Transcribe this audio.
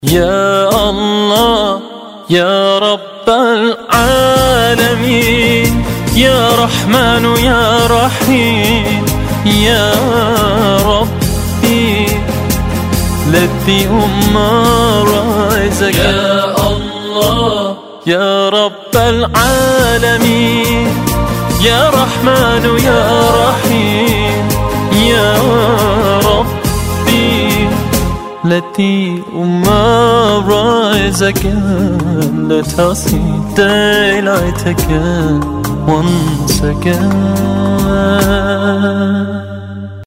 يا الله يا رب العالمين، يا رحمن يا رحيم يا ربي الذي رزقك. يا الله يا رب العالمين، يا رحمن يا رحيم يا ربي التي رزقك لا تصيد ديلتك وانسك.